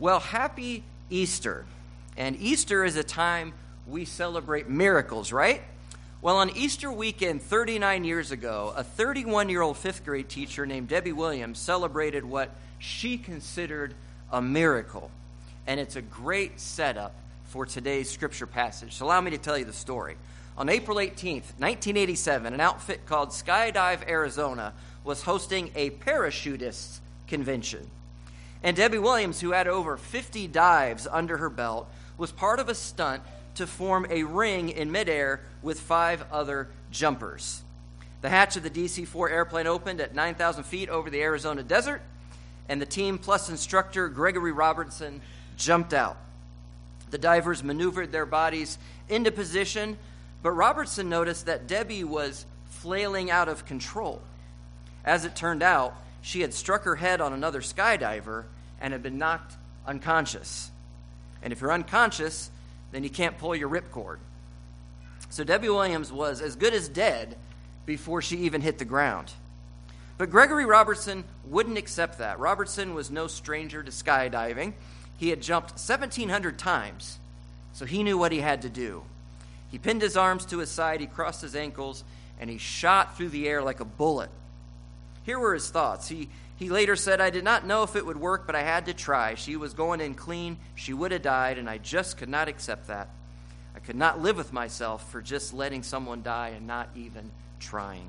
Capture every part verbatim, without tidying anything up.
Well, happy Easter. And Easter is a time we celebrate miracles, right? Well, on Easter weekend thirty-nine years ago, a thirty-one-year-old fifth grade teacher named Debbie Williams celebrated what she considered a miracle. And it's a great setup for today's scripture passage. So allow me to tell you the story. On April eighteenth, nineteen eighty-seven, an outfit called Skydive Arizona was hosting a parachutists convention. And Debbie Williams, who had over fifty dives under her belt, was part of a stunt to form a ring in midair with five other jumpers. The hatch of the D C four airplane opened at nine thousand feet over the Arizona desert, and the team plus instructor Gregory Robertson jumped out. The divers maneuvered their bodies into position, but Robertson noticed that Debbie was flailing out of control. As it turned out, she had struck her head on another skydiver and had been knocked unconscious. And if you're unconscious, then you can't pull your ripcord. So Debbie Williams was as good as dead before she even hit the ground. But Gregory Robertson wouldn't accept that. Robertson was no stranger to skydiving. He had jumped seventeen hundred times, so he knew what he had to do. He pinned his arms to his side, he crossed his ankles, and he shot through the air like a bullet. Here were his thoughts. He he later said, "I did not know if it would work, but I had to try. She was going in clean. She would have died, and I just could not accept that. I could not live with myself for just letting someone die and not even trying."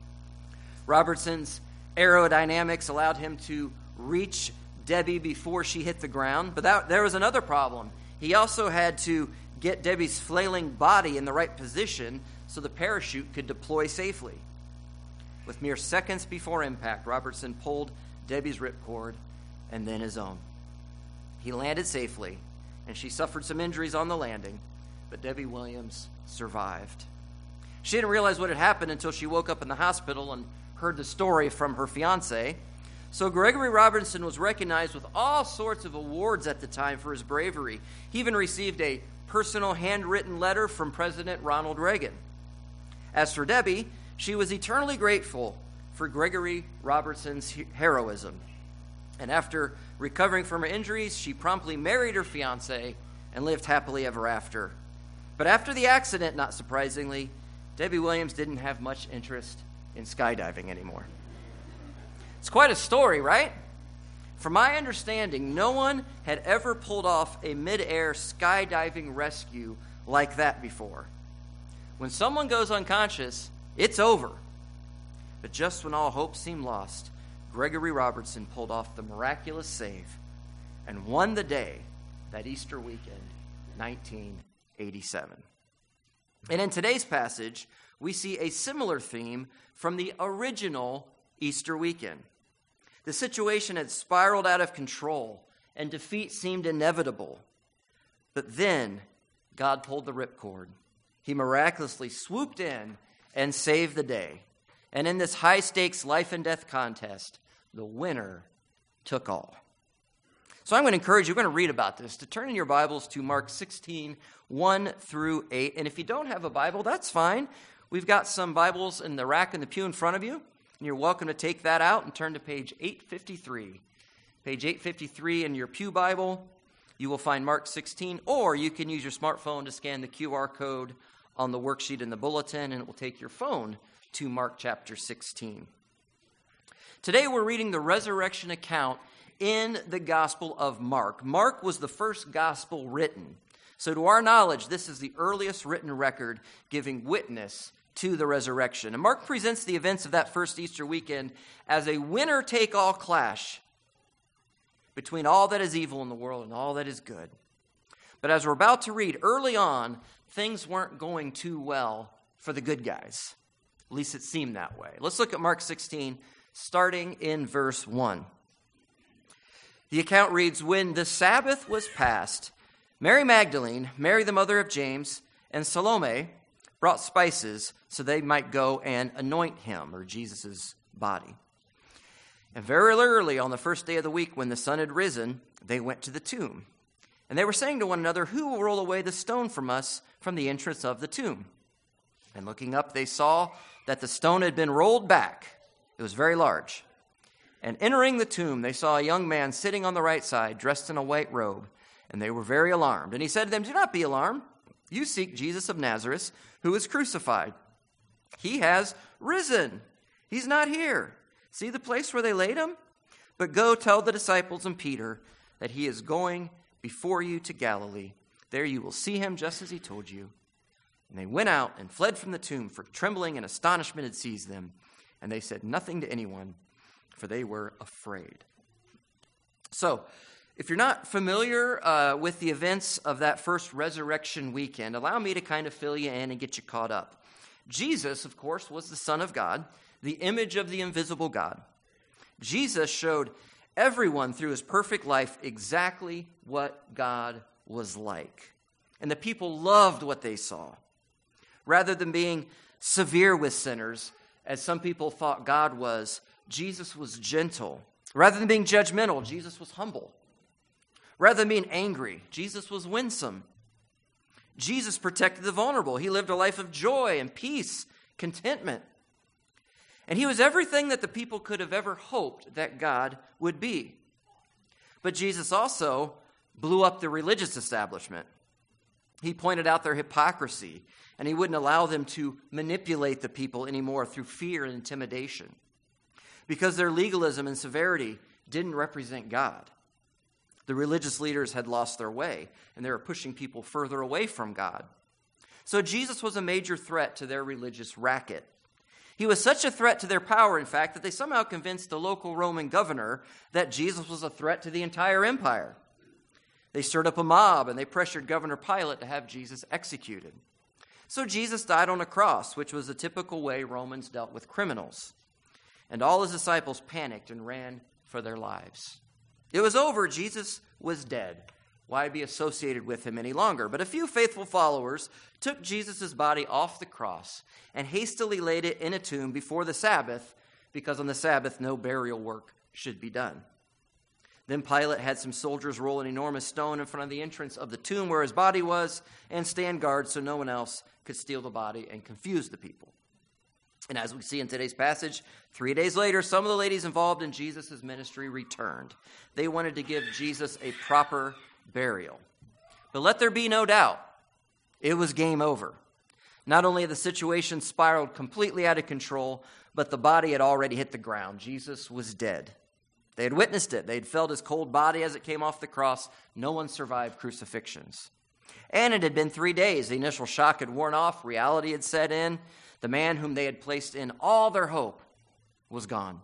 Robertson's aerodynamics allowed him to reach Debbie before she hit the ground, but that, there was another problem. He also had to get Debbie's flailing body in the right position so the parachute could deploy safely. With mere seconds before impact, Robertson pulled Debbie's ripcord and then his own. He landed safely, and she suffered some injuries on the landing, but Debbie Williams survived. She didn't realize what had happened until she woke up in the hospital and heard the story from her fiancé. So Gregory Robertson was recognized with all sorts of awards at the time for his bravery. He even received a personal handwritten letter from President Ronald Reagan. As for Debbie, she was eternally grateful for Gregory Robertson's heroism. And after recovering from her injuries, she promptly married her fiancé and lived happily ever after. But after the accident, not surprisingly, Debbie Williams didn't have much interest in skydiving anymore. It's quite a story, right? From my understanding, no one had ever pulled off a mid-air skydiving rescue like that before. When someone goes unconscious, it's over. But just when all hope seemed lost, Gregory Robertson pulled off the miraculous save and won the day that Easter weekend, nineteen eighty-seven. And in today's passage, we see a similar theme from the original Easter weekend. The situation had spiraled out of control, and defeat seemed inevitable. But then, God pulled the ripcord. He miraculously swooped in and saved the day. And in this high-stakes life-and-death contest, the winner took all. So I'm going to encourage you, we're going to read about this, to turn in your Bibles to Mark sixteen, one through eight. And if you don't have a Bible, that's fine. We've got some Bibles in the rack in the pew in front of you, and you're welcome to take that out and turn to page eight fifty-three. Page eight fifty-three in your pew Bible, you will find Mark sixteen, or you can use your smartphone to scan the Q R code on the worksheet in the bulletin, and it will take your phone to Mark chapter sixteen. Today we're reading the resurrection account in the Gospel of Mark. Mark was the first gospel written. So to our knowledge, this is the earliest written record giving witness to the resurrection. And Mark presents the events of that first Easter weekend as a winner-take-all clash between all that is evil in the world and all that is good. But as we're about to read, early on, things weren't going too well for the good guys. At least it seemed that way. Let's look at Mark sixteen, starting in verse one. The account reads, "When the Sabbath was past, Mary Magdalene, Mary the mother of James, and Salome brought spices so they might go and anoint him," or Jesus' body. "And very early on the first day of the week, when the sun had risen, they went to the tomb. And they were saying to one another, 'Who will roll away the stone from us from the entrance of the tomb?' And looking up, they saw that the stone had been rolled back. It was very large. And entering the tomb, they saw a young man sitting on the right side, dressed in a white robe, and they were very alarmed. And he said to them, "Do not be alarmed. You seek Jesus of Nazareth, who was crucified. He has risen. He's not here. See the place where they laid him? But go tell the disciples and Peter that he is going before you to Galilee. There you will see him just as he told you." And they went out and fled from the tomb, for trembling and astonishment had seized them. And they said nothing to anyone, for they were afraid. So, if you're not familiar uh, with the events of that first resurrection weekend, allow me to kind of fill you in and get you caught up. Jesus, of course, was the Son of God, the image of the invisible God. Jesus showed everyone through his perfect life exactly what God was like. And the people loved what they saw. Rather than being severe with sinners, as some people thought God was, Jesus was gentle. Rather than being judgmental, Jesus was humble. Rather than being angry, Jesus was winsome. Jesus protected the vulnerable. He lived a life of joy and peace, contentment. And he was everything that the people could have ever hoped that God would be. But Jesus also blew up the religious establishment. He pointed out their hypocrisy, and he wouldn't allow them to manipulate the people anymore through fear and intimidation, because their legalism and severity didn't represent God. The religious leaders had lost their way, and they were pushing people further away from God. So Jesus was a major threat to their religious racket. He was such a threat to their power, in fact, that they somehow convinced the local Roman governor that Jesus was a threat to the entire empire. They stirred up a mob, and they pressured Governor Pilate to have Jesus executed. So Jesus died on a cross, which was the typical way Romans dealt with criminals. And all his disciples panicked and ran for their lives. It was over. Jesus was dead. Why be associated with him any longer? But a few faithful followers took Jesus' body off the cross and hastily laid it in a tomb before the Sabbath, because on the Sabbath no burial work should be done. Then Pilate had some soldiers roll an enormous stone in front of the entrance of the tomb where his body was and stand guard so no one else could steal the body and confuse the people. And as we see in today's passage, three days later, some of the ladies involved in Jesus' ministry returned. They wanted to give Jesus a proper burial. But let there be no doubt, it was game over. Not only had the situation spiraled completely out of control, but the body had already hit the ground. Jesus was dead. They had witnessed it. They had felt his cold body as it came off the cross. No one survived crucifixions. And it had been three days. The initial shock had worn off. Reality had set in. The man whom they had placed in all their hope was gone.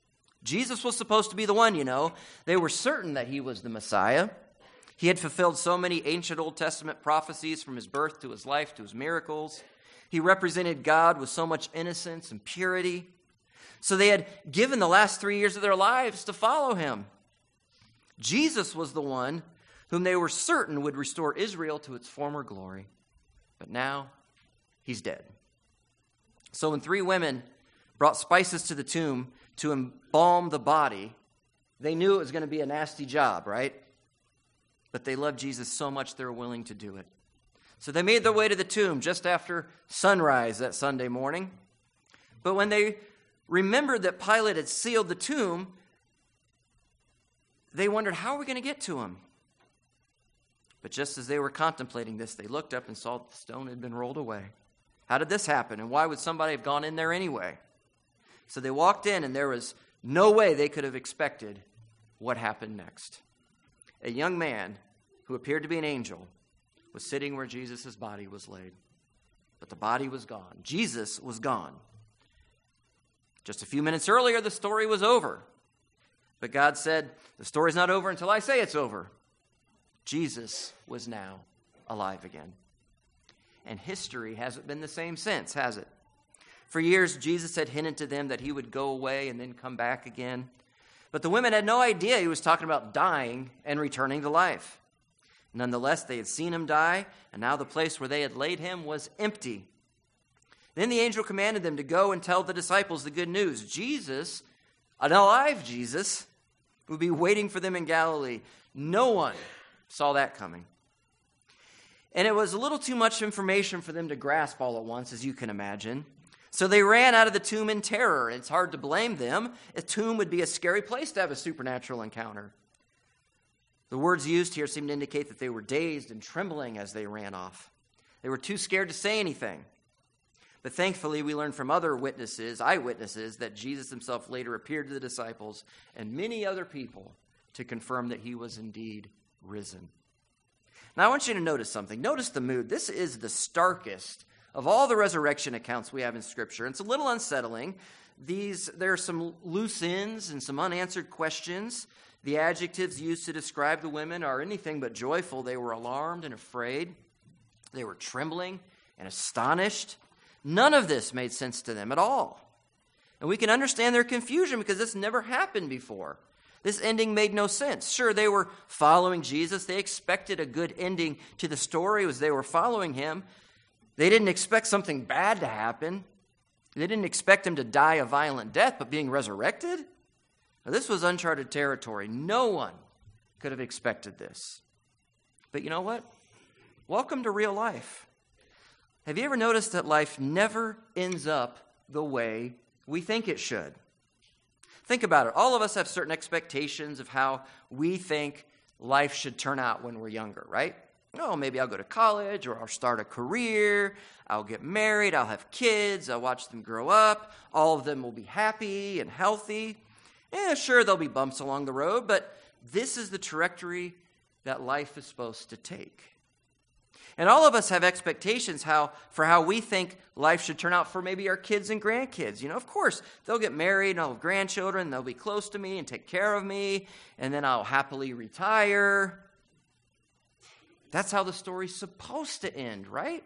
Jesus was supposed to be the one, you know. They were certain that he was the Messiah. He had fulfilled so many ancient Old Testament prophecies, from his birth to his life to his miracles. He represented God with so much innocence and purity. So they had given the last three years of their lives to follow him. Jesus was the one whom they were certain would restore Israel to its former glory. But now, he's dead. So when three women brought spices to the tomb to embalm the body, they knew it was going to be a nasty job, right? But they loved Jesus so much they were willing to do it. So they made their way to the tomb just after sunrise that Sunday morning. But when they remembered that Pilate had sealed the tomb, they wondered, how are we going to get to him? But just as they were contemplating this, they looked up and saw that the stone had been rolled away. How did this happen? And why would somebody have gone in there anyway? So they walked in, and there was no way they could have expected what happened next. A young man who appeared to be an angel was sitting where Jesus' body was laid. But the body was gone. Jesus was gone. Just a few minutes earlier, the story was over. But God said, the story's not over until I say it's over. Jesus was now alive again. And history hasn't been the same since, has it? For years, Jesus had hinted to them that he would go away and then come back again. But the women had no idea he was talking about dying and returning to life. Nonetheless, they had seen him die, and now the place where they had laid him was empty. Then the angel commanded them to go and tell the disciples the good news. Jesus, an alive Jesus, would be waiting for them in Galilee. No one saw that coming. And it was a little too much information for them to grasp all at once, as you can imagine. So they ran out of the tomb in terror. It's hard to blame them. A tomb would be a scary place to have a supernatural encounter. The words used here seem to indicate that they were dazed and trembling as they ran off. They were too scared to say anything. But thankfully, we learn from other witnesses, eyewitnesses, that Jesus himself later appeared to the disciples and many other people to confirm that he was indeed risen. Now, I want you to notice something. Notice the mood. This is the starkest of all the resurrection accounts we have in Scripture. It's a little unsettling. These, there are some loose ends and some unanswered questions. The adjectives used to describe the women are anything but joyful. They were alarmed and afraid. They were trembling and astonished. None of this made sense to them at all. And we can understand their confusion because this never happened before. This ending made no sense. Sure, they were following Jesus. They expected a good ending to the story as they were following him. They didn't expect something bad to happen. They didn't expect him to die a violent death, but being resurrected? Now, this was uncharted territory. No one could have expected this. But you know what? Welcome to real life. Have you ever noticed that life never ends up the way we think it should? Think about it. All of us have certain expectations of how we think life should turn out when we're younger, right? Oh, maybe I'll go to college, or I'll start a career, I'll get married, I'll have kids, I'll watch them grow up, all of them will be happy and healthy. Yeah, sure, there'll be bumps along the road, but this is the trajectory that life is supposed to take. And all of us have expectations how for how we think life should turn out for maybe our kids and grandkids. You know, of course, they'll get married and I'll have grandchildren, they'll be close to me and take care of me, and then I'll happily retire. That's how the story's supposed to end, right?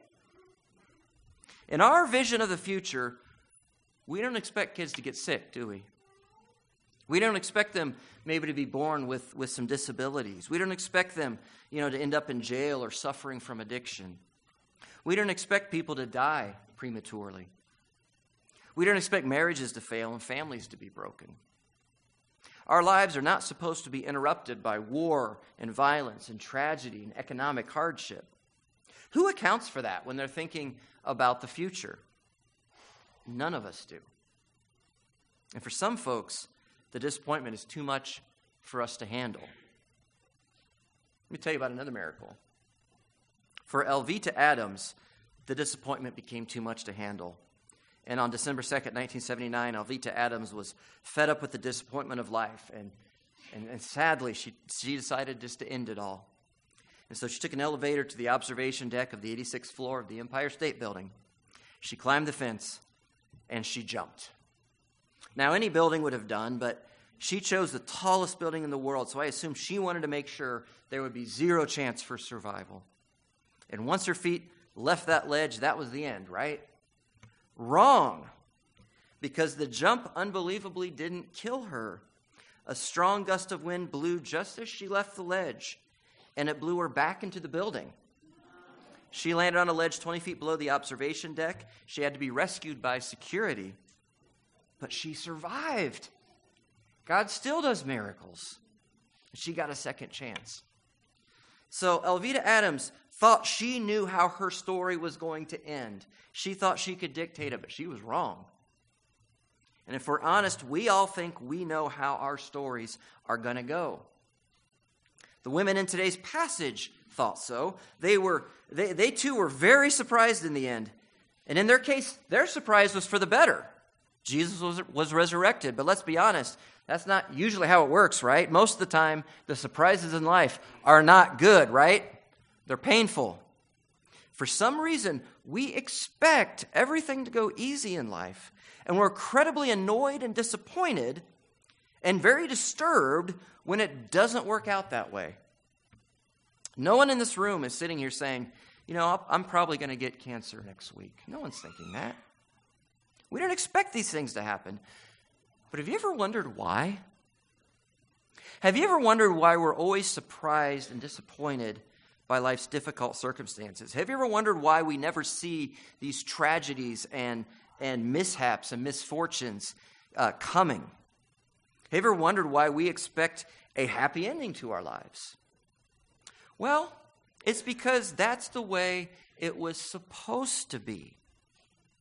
In our vision of the future, we don't expect kids to get sick, do we? We don't expect them maybe to be born with, with some disabilities. We don't expect them, you know, to end up in jail or suffering from addiction. We don't expect people to die prematurely. We don't expect marriages to fail and families to be broken. Our lives are not supposed to be interrupted by war and violence and tragedy and economic hardship. Who accounts for that when they're thinking about the future? None of us do. And for some folks, the disappointment is too much for us to handle. Let me tell you about another miracle. For Elvita Adams, the disappointment became too much to handle. And on December second, nineteen seventy-nine, Elvita Adams was fed up with the disappointment of life. And, and, and sadly, she, she decided just to end it all. And so she took an elevator to the observation deck of the eighty-sixth floor of the Empire State Building. She climbed the fence, and she jumped. Now, any building would have done, but she chose the tallest building in the world, so I assume she wanted to make sure there would be zero chance for survival. And once her feet left that ledge, that was the end, right? Wrong, because the jump unbelievably didn't kill her. A strong gust of wind blew just as she left the ledge, and it blew her back into the building. She landed on a ledge twenty feet below the observation deck. She had to be rescued by security, but she survived. God still does miracles. She got a second chance. So Elvita Adams thought she knew how her story was going to end. She thought she could dictate it, but she was wrong. And if we're honest, we all think we know how our stories are going to go. The women in today's passage thought so. They were, they, they too were very surprised in the end. And in their case, their surprise was for the better. Jesus was, was resurrected. But let's be honest, that's not usually how it works, right? Most of the time, the surprises in life are not good, right? They're painful. For some reason, we expect everything to go easy in life, and we're incredibly annoyed and disappointed and very disturbed when it doesn't work out that way. No one in this room is sitting here saying, you know, I'm probably going to get cancer next week. No one's thinking that. We don't expect these things to happen. But have you ever wondered why? Have you ever wondered why we're always surprised and disappointed by life's difficult circumstances? Have you ever wondered why we never see these tragedies and, and mishaps and misfortunes uh, coming? Have you ever wondered why we expect a happy ending to our lives? Well, it's because that's the way it was supposed to be.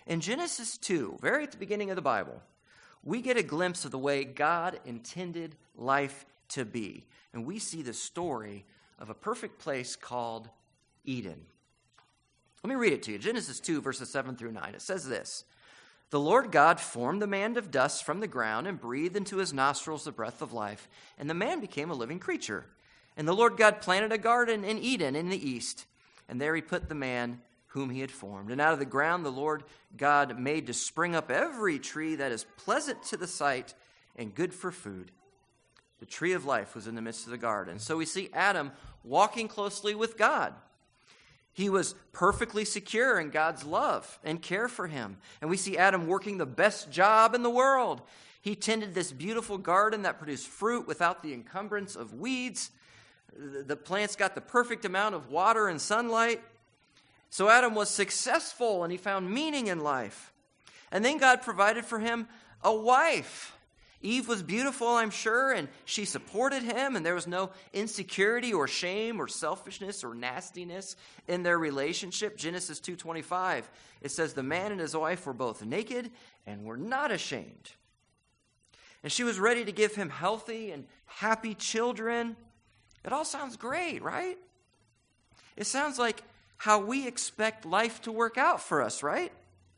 In Genesis two, very at the beginning of the Bible, we get a glimpse of the way God intended life to be. And we see the story of a perfect place called Eden. Let me read it to you. Genesis two, verses seven through nine. It says this: "The Lord God formed the man of dust from the ground and breathed into his nostrils the breath of life, and the man became a living creature. And the Lord God planted a garden in Eden in the east, and there he put the man whom he had formed. And out of the ground the Lord God made to spring up every tree that is pleasant to the sight and good for food. The tree of life was in the midst of the garden." So we see Adam walking closely with God. He was perfectly secure in God's love and care for him. And we see Adam working the best job in the world. He tended this beautiful garden that produced fruit without the encumbrance of weeds. The plants got the perfect amount of water and sunlight. So Adam was successful and he found meaning in life. And then God provided for him a wife. Eve was beautiful, I'm sure, and she supported him, and there was no insecurity or shame or selfishness or nastiness in their relationship. Genesis two twenty-five, it says, "The man and his wife were both naked and were not ashamed." And she was ready to give him healthy and happy children. It all sounds great, right? It sounds like how we expect life to work out for us, right?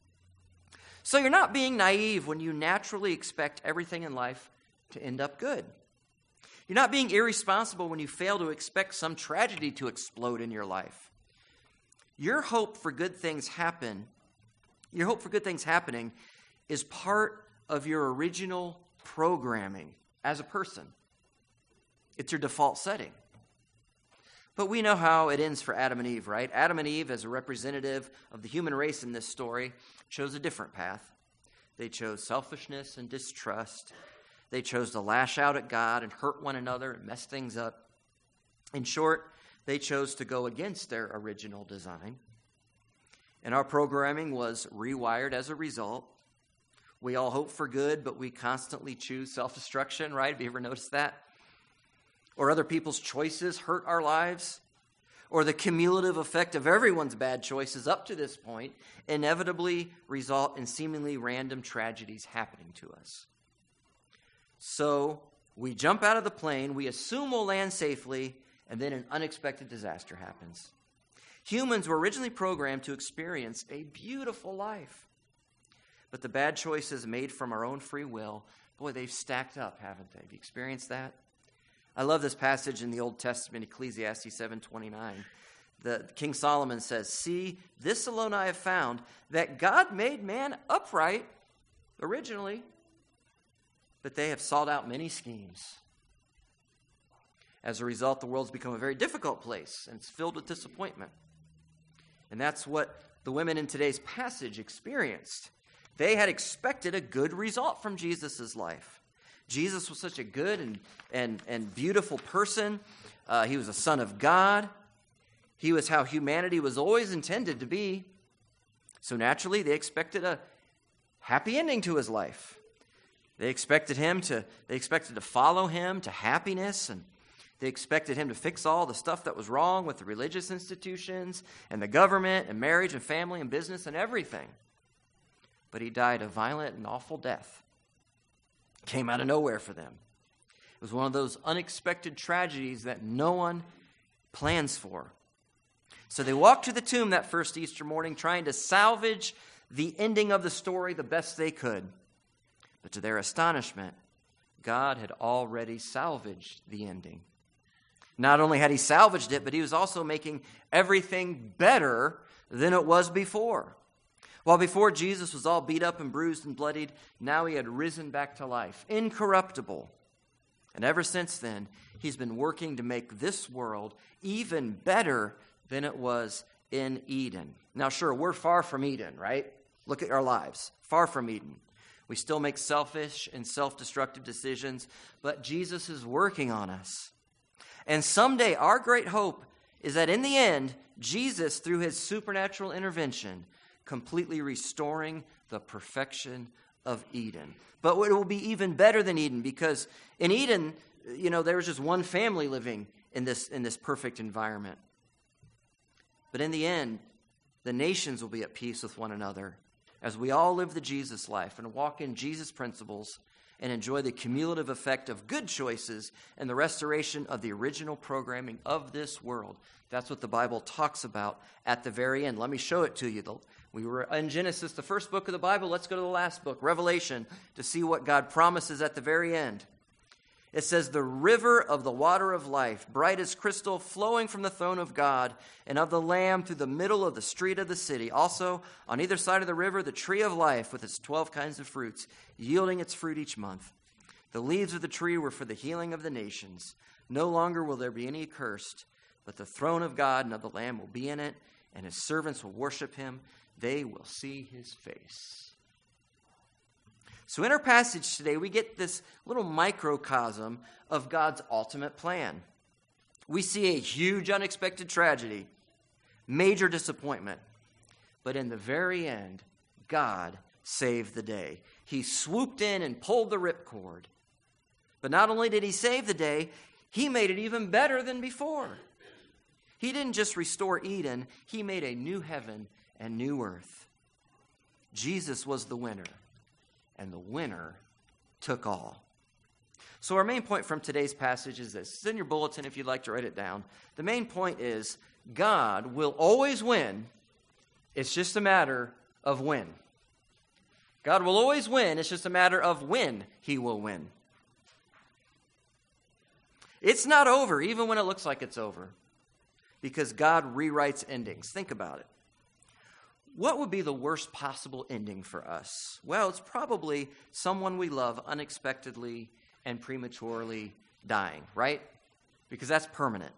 So you're not being naive when you naturally expect everything in life to end up good. You're not being irresponsible when you fail to expect some tragedy to explode in your life. Your hope for good things happen, your hope for good things happening is part of your original programming as a person. It's your default setting. But we know how it ends for Adam and Eve, right? Adam and Eve, as a representative of the human race in this story, chose a different path. They chose selfishness and distrust. They chose to lash out at God and hurt one another and mess things up. In short, they chose to go against their original design. And our programming was rewired as a result. We all hope for good, but we constantly choose self-destruction, right? Have you ever noticed that? Or other people's choices hurt our lives, or the cumulative effect of everyone's bad choices up to this point inevitably result in seemingly random tragedies happening to us. So we jump out of the plane, we assume we'll land safely, and then an unexpected disaster happens. Humans were originally programmed to experience a beautiful life. But the bad choices made from our own free will, boy, they've stacked up, haven't they? Have you experienced that? I love this passage in the Old Testament, Ecclesiastes seven twenty-nine. The King Solomon says, "See, this alone I have found, that God made man upright originally, but they have sought out many schemes. As a result, the world's become a very difficult place, and it's filled with disappointment." And that's what the women in today's passage experienced. They had expected a good result from Jesus' life. Jesus was such a good and, and, and beautiful person. Uh, he was a son of God. He was how humanity was always intended to be. So naturally, they expected a happy ending to his life. They expected him to, they expected to follow him to happiness, and they expected him to fix all the stuff that was wrong with the religious institutions and the government and marriage and family and business and everything. But he died a violent and awful death. Came out of nowhere for them. It was one of those unexpected tragedies that no one plans for. So they walked to the tomb that first Easter morning trying to salvage the ending of the story the best they could. But to their astonishment, God had already salvaged the ending. Not only had he salvaged it, but he was also making everything better than it was before. While before Jesus was all beat up and bruised and bloodied, now he had risen back to life, incorruptible. And ever since then, he's been working to make this world even better than it was in Eden. Now, sure, we're far from Eden, right? Look at our lives. Far from Eden. We still make selfish and self-destructive decisions, but Jesus is working on us. And someday, our great hope is that in the end, Jesus, through his supernatural intervention, completely restoring the perfection of Eden. But it will be even better than Eden, because in Eden, you know, there was just one family living in this, in this perfect environment. But in the end, the nations will be at peace with one another. as we all live the Jesus life and walk in Jesus principles and enjoy the cumulative effect of good choices and the restoration of the original programming of this world. That's what the Bible talks about at the very end. Let me show it to you. We were in Genesis, the first book of the Bible. Let's go to the last book, Revelation, to see what God promises at the very end. It says, the river of the water of life, bright as crystal, flowing from the throne of God and of the Lamb through the middle of the street of the city. Also, on either side of the river, the tree of life with its twelve kinds of fruits, yielding its fruit each month. The leaves of the tree were for the healing of the nations. No longer will there be any accursed, but the throne of God and of the Lamb will be in it, and his servants will worship him. They will see his face. So in our passage today, we get this little microcosm of God's ultimate plan. We see a huge unexpected tragedy, major disappointment. But in the very end, God saved the day. He swooped in and pulled the ripcord. But not only did he save the day, he made it even better than before. He didn't just restore Eden, he made a new heaven and new earth. Jesus was the winner. And the winner took all. So our main point from today's passage is this. It's in your bulletin if you'd like to write it down. The main point is God will always win. It's just a matter of when. God will always win. It's just a matter of when he will win. It's not over, even when it looks like it's over, because God rewrites endings. Think about it. What would be the worst possible ending for us? Well, it's probably someone we love unexpectedly and prematurely dying, right? Because that's permanent.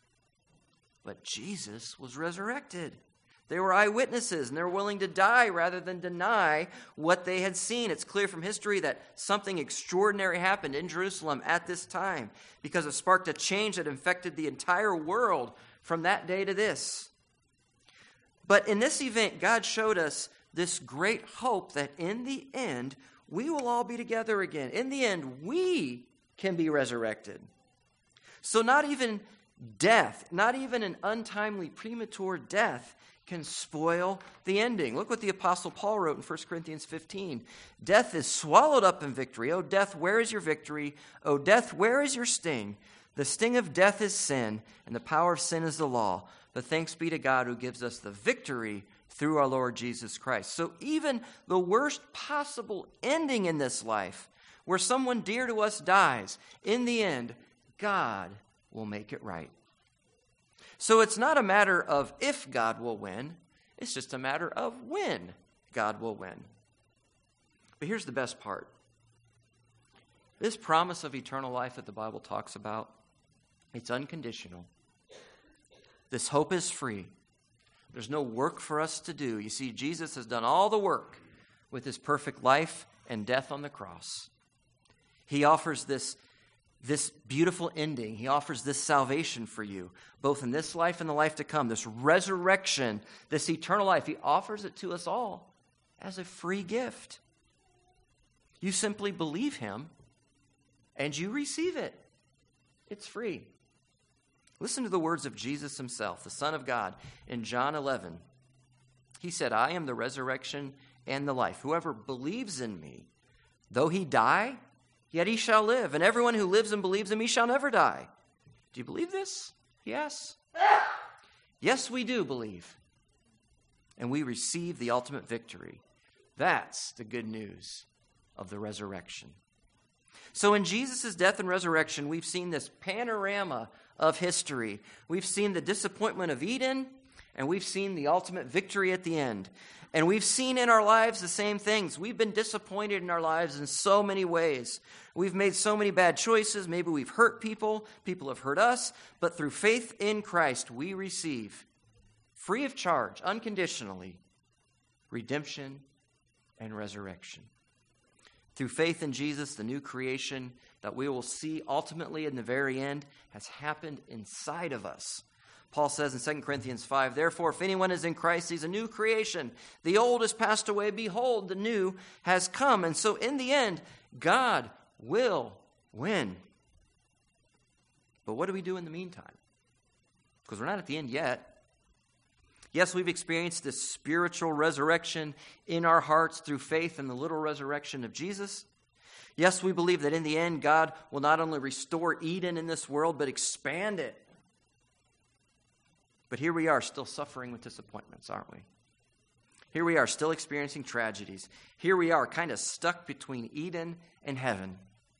But Jesus was resurrected. They were eyewitnesses, and they were willing to die rather than deny what they had seen. It's clear from history that something extraordinary happened in Jerusalem at this time because it sparked a change that infected the entire world from that day to this. But in this event, God showed us this great hope that in the end, we will all be together again. In the end, we can be resurrected. So not even death, not even an untimely, premature death can spoil the ending. Look what the Apostle Paul wrote in First Corinthians fifteen. Death is swallowed up in victory. O death, where is your victory? O death, where is your sting? The sting of death is sin, and the power of sin is the law. But thanks be to God who gives us the victory through our Lord Jesus Christ. So even the worst possible ending in this life, where someone dear to us dies, in the end, God will make it right. So it's not a matter of if God will win, it's just a matter of when God will win. But here's the best part. This promise of eternal life that the Bible talks about, it's unconditional. This hope is free. There's no work for us to do. You see, Jesus has done all the work with his perfect life and death on the cross. He offers this, this beautiful ending. He offers this salvation for you, both in this life and the life to come, this resurrection, this eternal life. He offers it to us all as a free gift. You simply believe him and you receive it. It's free. Listen to the words of Jesus himself, the Son of God, in John eleven. He said, I am the resurrection and the life. Whoever believes in me, though he die, yet he shall live. And everyone who lives and believes in me shall never die. Do you believe this? Yes. Yes, we do believe. And we receive the ultimate victory. That's the good news of the resurrection. So in Jesus' death and resurrection, we've seen this panorama of history. We've seen the disappointment of Eden, and we've seen the ultimate victory at the end. And we've seen in our lives the same things. We've been disappointed in our lives in so many ways. We've made so many bad choices. Maybe we've hurt people. People have hurt us. But through faith in Christ, we receive, free of charge, unconditionally, redemption and resurrection. Through faith in Jesus, the new creation that we will see ultimately in the very end has happened inside of us. Paul says in Second Corinthians five, therefore, if anyone is in Christ, he's a new creation. The old has passed away. Behold, the new has come. And so in the end, God will win. But what do we do in the meantime? Because we're not at the end yet. Yes, we've experienced this spiritual resurrection in our hearts through faith in the literal resurrection of Jesus. Yes, we believe that in the end, God will not only restore Eden in this world, but expand it. But here we are, still suffering with disappointments, aren't we? Here we are, still experiencing tragedies. Here we are, kind of stuck between Eden and heaven.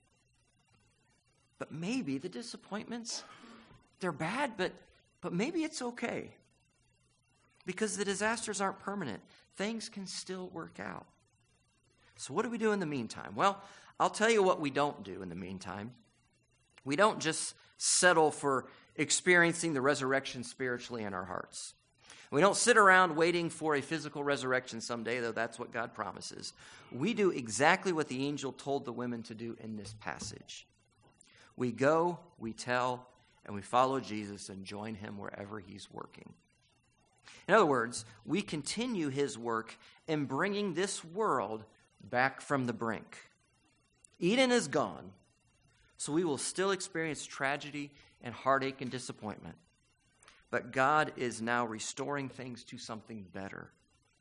But maybe the disappointments, they're bad, but, but maybe it's okay. Because the disasters aren't permanent. Things can still work out. So what do we do in the meantime? Well, I'll tell you what we don't do in the meantime. We don't just settle for experiencing the resurrection spiritually in our hearts. We don't sit around waiting for a physical resurrection someday, though that's what God promises. We do exactly what the angel told the women to do in this passage. We go, we tell, and we follow Jesus and join him wherever he's working. In other words, we continue his work in bringing this world back from the brink. Eden is gone, so we will still experience tragedy and heartache and disappointment. But God is now restoring things to something better.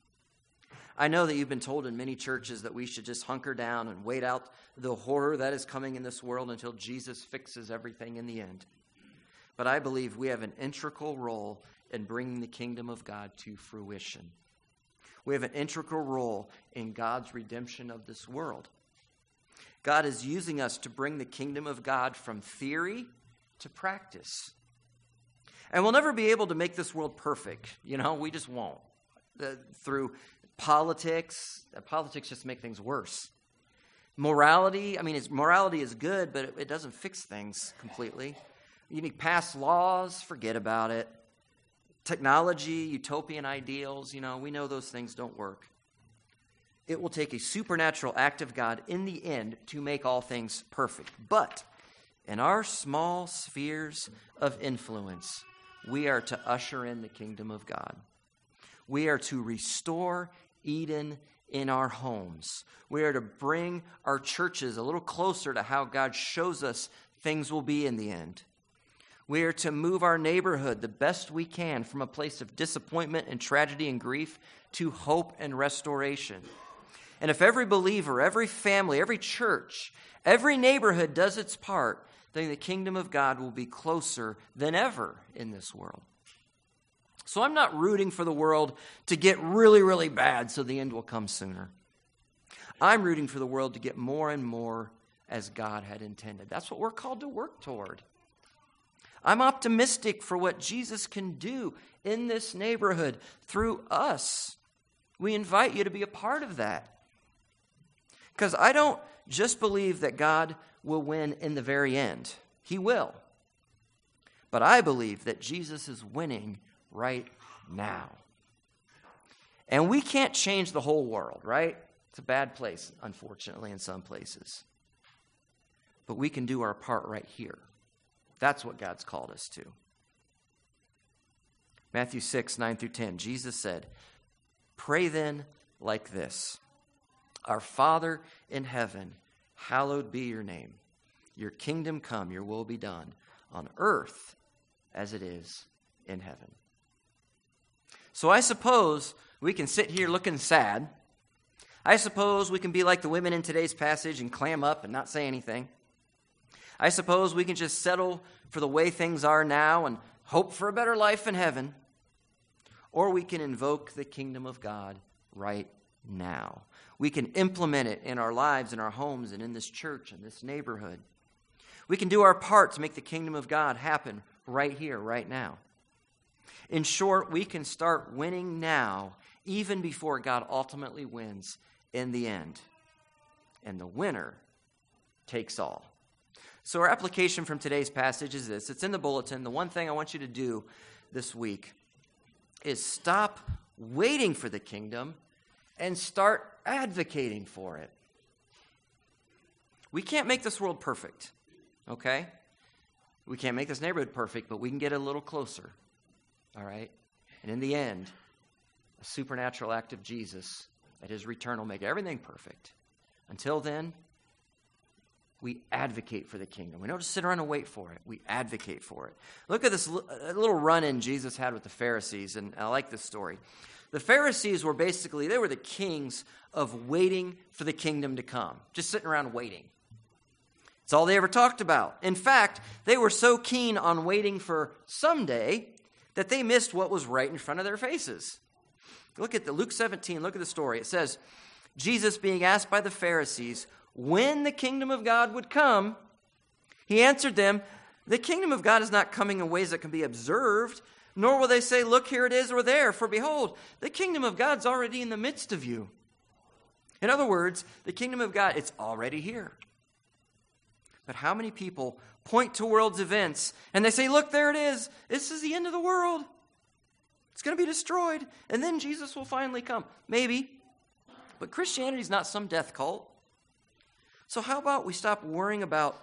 I know that you've been told in many churches that we should just hunker down and wait out the horror that is coming in this world until Jesus fixes everything in the end. But I believe we have an integral role in bringing the kingdom of God to fruition. We have an integral role in God's redemption of this world. God is using us to bring the kingdom of God from theory to practice. And we'll never be able to make this world perfect. You know, we just won't. Uh, through politics, uh, politics just make things worse. Morality, I mean, it's, morality is good, but it, it doesn't fix things completely. You need pass laws, forget about it. Technology, utopian ideals, you know, we know those things don't work. It will take a supernatural act of God in the end to make all things perfect. But in our small spheres of influence, we are to usher in the kingdom of God. We are to restore Eden in our homes. We are to bring our churches a little closer to how God shows us things will be in the end. We are to move our neighborhood the best we can from a place of disappointment and tragedy and grief to hope and restoration. And if every believer, every family, every church, every neighborhood does its part, then the kingdom of God will be closer than ever in this world. So I'm not rooting for the world to get really, really bad so the end will come sooner. I'm rooting for the world to get more and more as God had intended. That's what we're called to work toward. I'm optimistic for what Jesus can do in this neighborhood through us. We invite you to be a part of that. Because I don't just believe that God will win in the very end. He will. But I believe that Jesus is winning right now. And we can't change the whole world, right? It's a bad place, unfortunately, in some places. But we can do our part right here. That's what God's called us to. Matthew six, nine through ten, Jesus said, "Pray then like this. Our Father in heaven, hallowed be your name. Your kingdom come, your will be done on earth as it is in heaven." So I suppose we can sit here looking sad. I suppose we can be like the women in today's passage and clam up and not say anything. I suppose we can just settle for the way things are now and hope for a better life in heaven. Or we can invoke the kingdom of God right now. We can implement it in our lives, in our homes, and in this church, in this neighborhood. We can do our part to make the kingdom of God happen right here, right now. In short, we can start winning now, even before God ultimately wins in the end. And the winner takes all. So our application from today's passage is this. It's in the bulletin. The one thing I want you to do this week is stop waiting for the kingdom and start advocating for it. We can't make this world perfect, okay? We can't make this neighborhood perfect, but we can get a little closer, all right? And in the end, a supernatural act of Jesus at his return will make everything perfect. Until then, We advocate for the kingdom. We don't just sit around and wait for it. We advocate for it. Look at this little run-in Jesus had with the Pharisees, and I like this story. The Pharisees were basically, they were the kings of waiting for the kingdom to come, just sitting around waiting. It's all they ever talked about. In fact, they were so keen on waiting for someday that they missed what was right in front of their faces. Look at the Luke seventeen, look at the story. It says, Jesus being asked by the Pharisees when the kingdom of God would come, he answered them, the kingdom of God is not coming in ways that can be observed, nor will they say, look, here it is or there. For behold, the kingdom of God's already in the midst of you. In other words, the kingdom of God, it's already here. But how many people point to world's events and they say, look, there it is. This is the end of the world. It's going to be destroyed. And then Jesus will finally come. Maybe. But Christianity is not some death cult. So how about we stop worrying about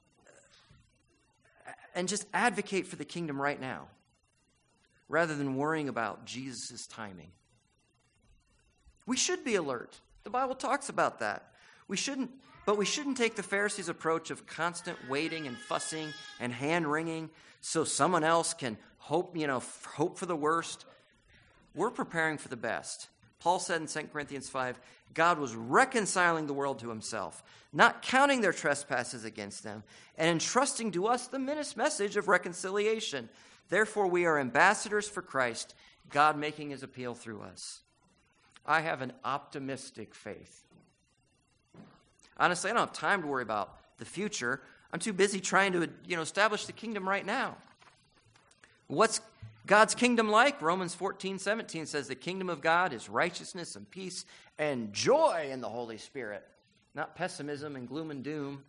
and just advocate for the kingdom right now, rather than worrying about Jesus' timing. We should be alert. The Bible talks about that. We shouldn't, but we shouldn't take the Pharisees' approach of constant waiting and fussing and hand-wringing so someone else can hope, you know, hope for the worst. We're preparing for the best. Paul said in Second Corinthians five, God was reconciling the world to himself, not counting their trespasses against them, and entrusting to us the message of reconciliation. Therefore, we are ambassadors for Christ, God making his appeal through us. I have an optimistic faith. Honestly, I don't have time to worry about the future. I'm too busy trying to, you know, establish the kingdom right now. What's God's kingdom like? Romans fourteen seventeen says the kingdom of God is righteousness and peace and joy in the Holy Spirit, not pessimism and gloom and doom.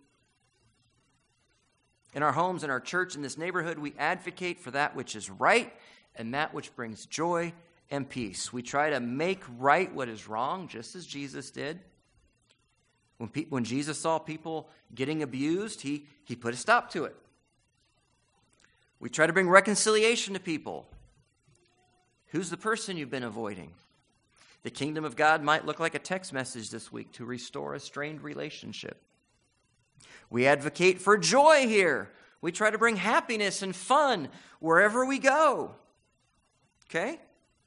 In our homes, in our church, in this neighborhood, we advocate for that which is right and that which brings joy and peace. We try to make right what is wrong, just as Jesus did. When, pe- when Jesus saw people getting abused, he, he put a stop to it. We try to bring reconciliation to people. Who's the person you've been avoiding? The kingdom of God might look like a text message this week to restore a strained relationship. We advocate for joy here. We try to bring happiness and fun wherever we go. Okay?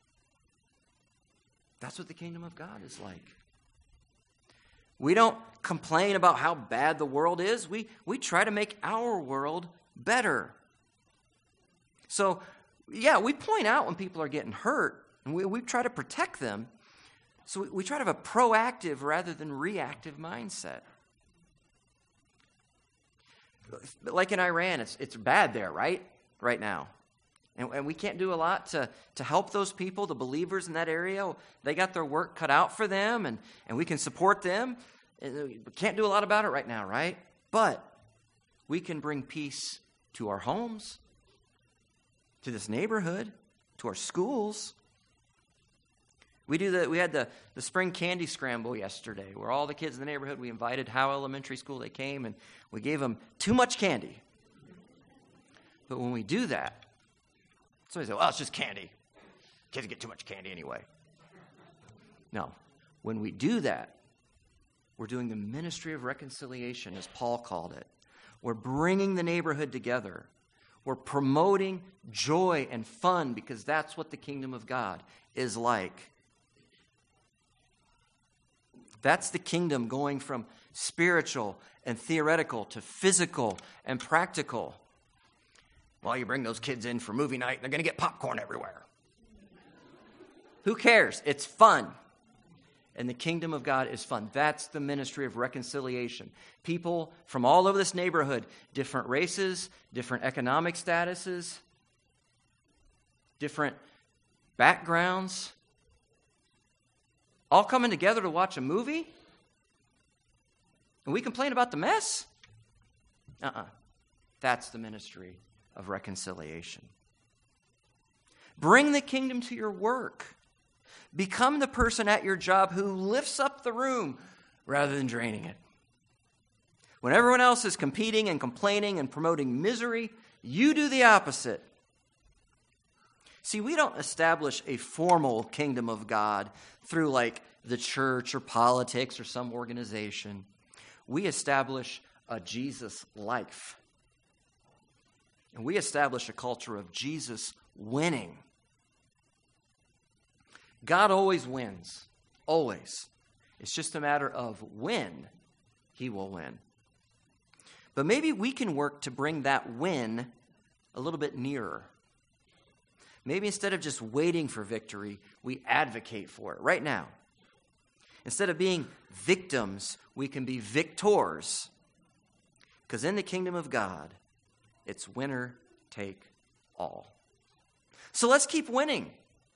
That's what the kingdom of God is like. We don't complain about how bad the world is. We, we try to make our world better. So, yeah, we point out when people are getting hurt, and we, we try to protect them. So we, we try to have a proactive rather than reactive mindset. Like in Iran, it's it's bad there, right? Right now. And, and we can't do a lot to, to help those people, the believers in that area. They got their work cut out for them, and, and we can support them. We can't do a lot about it right now, right? But we can bring peace to our homes, to this neighborhood, to our schools. We do the, we had the, the spring candy scramble yesterday, where all the kids in the neighborhood, we invited Howe Elementary School, they came, and we gave them too much candy. But when we do that, somebody says, well, it's just candy. Kids get too much candy anyway. No. When we do that, we're doing the ministry of reconciliation, as Paul called it. We're bringing the neighborhood together. We're promoting joy and fun because that's what the kingdom of God is like. That's the kingdom going from spiritual and theoretical to physical and practical. Well, you bring those kids in for movie night, they're going to get popcorn everywhere. Who cares? It's fun. And the kingdom of God is fun. That's the ministry of reconciliation. People from all over this neighborhood, different races, different economic statuses, different backgrounds, all coming together to watch a movie? And we complain about the mess? Uh-uh. That's the ministry of reconciliation. Bring the kingdom to your work. Become the person at your job who lifts up the room rather than draining it. When everyone else is competing and complaining and promoting misery, you do the opposite. See, we don't establish a formal kingdom of God through like the church or politics or some organization. We establish a Jesus life. And we establish a culture of Jesus winning. God always wins. Always. It's just a matter of when he will win. But maybe we can work to bring that win a little bit nearer. Maybe instead of just waiting for victory, we advocate for it right now. Instead of being victims, we can be victors. Because in the kingdom of God, it's winner take all. So let's keep winning.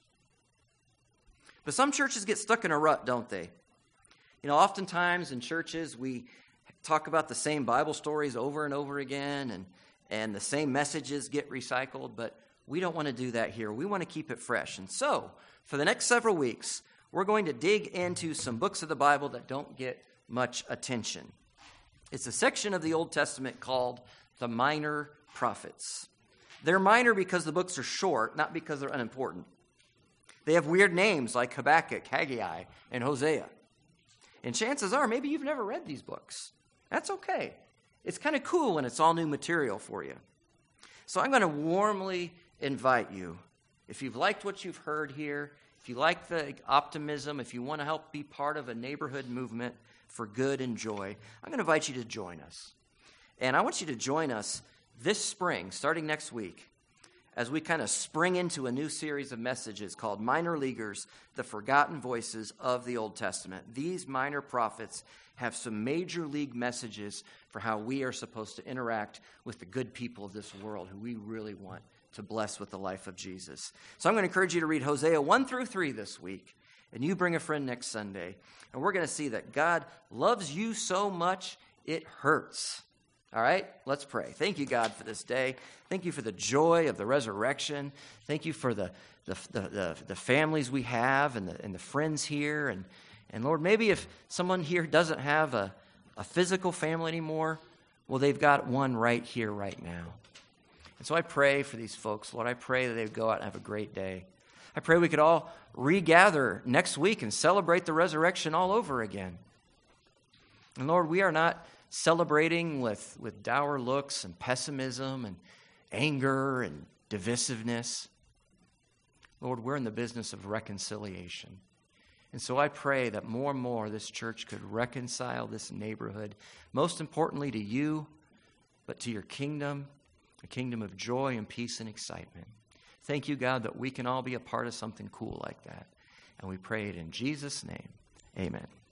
But some churches get stuck in a rut, don't they? You know, oftentimes in churches, we talk about the same Bible stories over and over again, and, and the same messages get recycled, but we don't want to do that here. We want to keep it fresh. And so, for the next several weeks, we're going to dig into some books of the Bible that don't get much attention. It's a section of the Old Testament called the Minor Prophets. They're minor because the books are short, not because they're unimportant. They have weird names like Habakkuk, Haggai, and Hosea. And chances are, maybe you've never read these books. That's okay. It's kind of cool when it's all new material for you. So I'm going to warmly invite you, if you've liked what you've heard here, if you like the optimism, if you want to help be part of a neighborhood movement for good and joy, I'm going to invite you to join us. And I want you to join us this spring, starting next week, as we kind of spring into a new series of messages called Minor Leaguers, the Forgotten Voices of the Old Testament. These minor prophets have some major league messages for how we are supposed to interact with the good people of this world who we really want to bless with the life of Jesus. So I'm going to encourage you to read Hosea one through three this week, and you bring a friend next Sunday, and we're going to see that God loves you so much it hurts. All right, let's pray. Thank you, God, for this day. Thank you for the joy of the resurrection. Thank you for the the, the, the, the families we have and the, and the friends here. And, and Lord, maybe if someone here doesn't have a, a physical family anymore, well, they've got one right here, right now. And so I pray for these folks. Lord, I pray that they would go out and have a great day. I pray we could all regather next week and celebrate the resurrection all over again. And Lord, we are not celebrating with, with dour looks and pessimism and anger and divisiveness. Lord, we're in the business of reconciliation. And so I pray that more and more this church could reconcile this neighborhood, most importantly to you, but to your kingdom, a kingdom of joy and peace and excitement. Thank you, God, that we can all be a part of something cool like that. And we pray it in Jesus' name. Amen.